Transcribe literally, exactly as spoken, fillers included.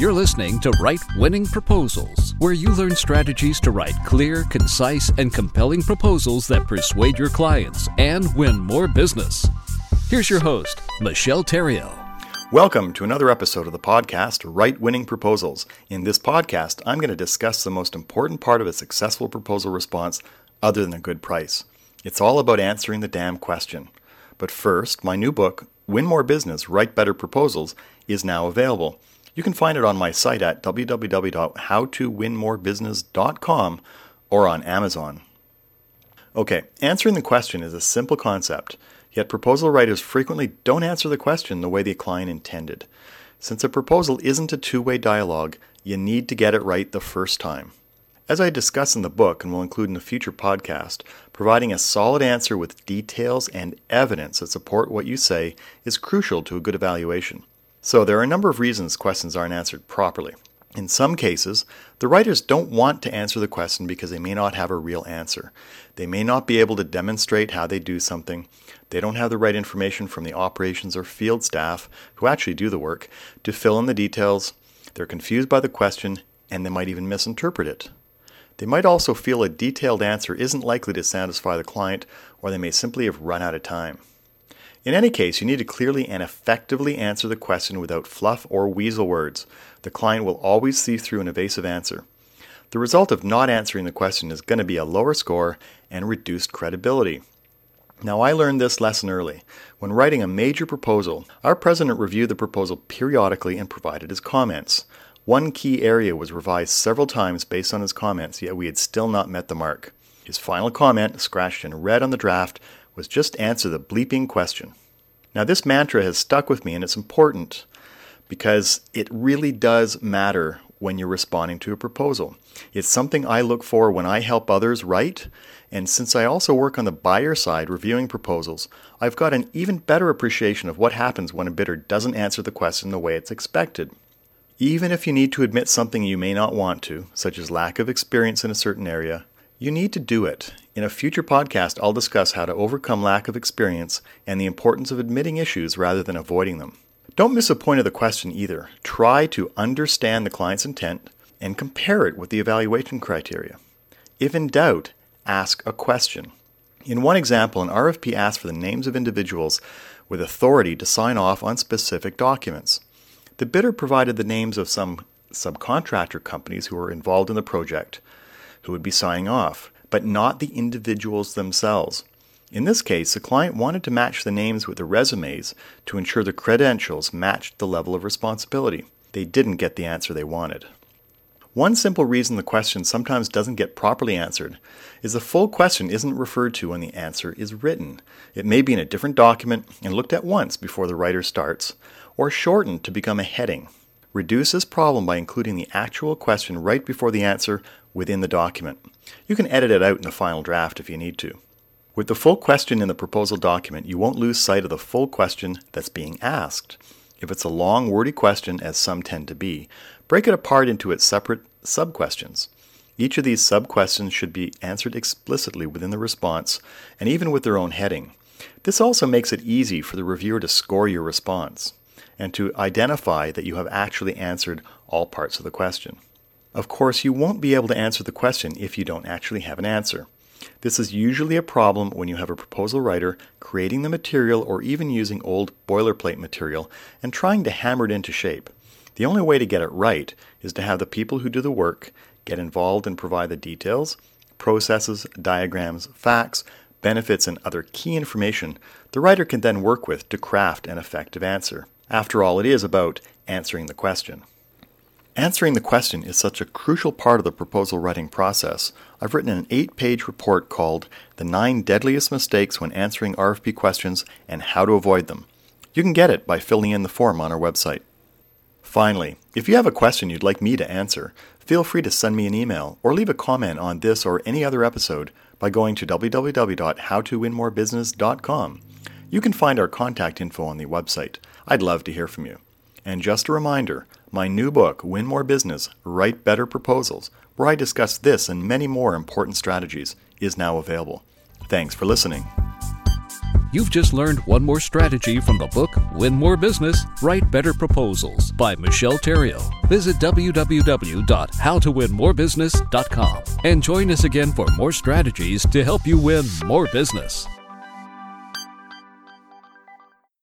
You're listening to Write Winning Proposals, where you learn strategies to write clear, concise, and compelling proposals that persuade your clients and win more business. Here's your host, Michelle Theriault. Welcome to another episode of the podcast, Write Winning Proposals. In this podcast, I'm going to discuss the most important part of a successful proposal response other than a good price. It's all about answering the damn question. But first, my new book, Win More Business, Write Better Proposals, is now available. You can find it on my site at w w w dot how to win more business dot com or on Amazon. Okay, answering the question is a simple concept, yet proposal writers frequently don't answer the question the way the client intended. Since a proposal isn't a two-way dialogue, you need to get it right the first time. As I discuss in the book and will include in a future podcast, providing a solid answer with details and evidence that support what you say is crucial to a good evaluation. So there are a number of reasons questions aren't answered properly. In some cases, the writers don't want to answer the question because they may not have a real answer. They may not be able to demonstrate how they do something. They don't have the right information from the operations or field staff who actually do the work to fill in the details. They're confused by the question, and they might even misinterpret it. They might also feel a detailed answer isn't likely to satisfy the client, or they may simply have run out of time. In any case, you need to clearly and effectively answer the question without fluff or weasel words. The client will always see through an evasive answer. The result of not answering the question is going to be a lower score and reduced credibility. Now, I learned this lesson early. When writing a major proposal, our president reviewed the proposal periodically and provided his comments. One key area was revised several times based on his comments, yet we had still not met the mark. His final comment, scratched in red on the draft, was just answer the bleeping question. Now, this mantra has stuck with me, and it's important because it really does matter when you're responding to a proposal. It's something I look for when I help others write, and since I also work on the buyer side reviewing proposals, I've got an even better appreciation of what happens when a bidder doesn't answer the question the way it's expected. Even if you need to admit something you may not want to, such as lack of experience in a certain area, you need to do it. In a future podcast, I'll discuss how to overcome lack of experience and the importance of admitting issues rather than avoiding them. Don't miss a point of the question either. Try to understand the client's intent and compare it with the evaluation criteria. If in doubt, ask a question. In one example, an R F P asked for the names of individuals with authority to sign off on specific documents. The bidder provided the names of some subcontractor companies who were involved in the project, who would be signing off, but not the individuals themselves. In this case, the client wanted to match the names with the resumes to ensure the credentials matched the level of responsibility. They didn't get the answer they wanted. One simple reason the question sometimes doesn't get properly answered is the full question isn't referred to when the answer is written. It may be in a different document and looked at once before the writer starts, or shortened to become a heading. Reduce this problem by including the actual question right before the answer within the document. You can edit it out in the final draft if you need to. With the full question in the proposal document, you won't lose sight of the full question that's being asked. If it's a long, wordy question, as some tend to be, break it apart into its separate sub-questions. Each of these sub-questions should be answered explicitly within the response, and even with their own heading. This also makes it easy for the reviewer to score your response, and to identify that you have actually answered all parts of the question. Of course, you won't be able to answer the question if you don't actually have an answer. This is usually a problem when you have a proposal writer creating the material or even using old boilerplate material and trying to hammer it into shape. The only way to get it right is to have the people who do the work get involved and provide the details, processes, diagrams, facts, benefits, and other key information the writer can then work with to craft an effective answer. After all, it is about answering the question. Answering the question is such a crucial part of the proposal writing process. I've written an eight-page report called The Nine Deadliest Mistakes When Answering R F P Questions and How to Avoid Them. You can get it by filling in the form on our website. Finally, if you have a question you'd like me to answer, feel free to send me an email or leave a comment on this or any other episode by going to w w w dot how to win more business dot com. You can find our contact info on the website. I'd love to hear from you. And just a reminder, my new book, Win More Business, Write Better Proposals, where I discuss this and many more important strategies, is now available. Thanks for listening. You've just learned one more strategy from the book Win More Business, Write Better Proposals by Michelle Theriault. Visit w w w dot how to win more business dot com and join us again for more strategies to help you win more business.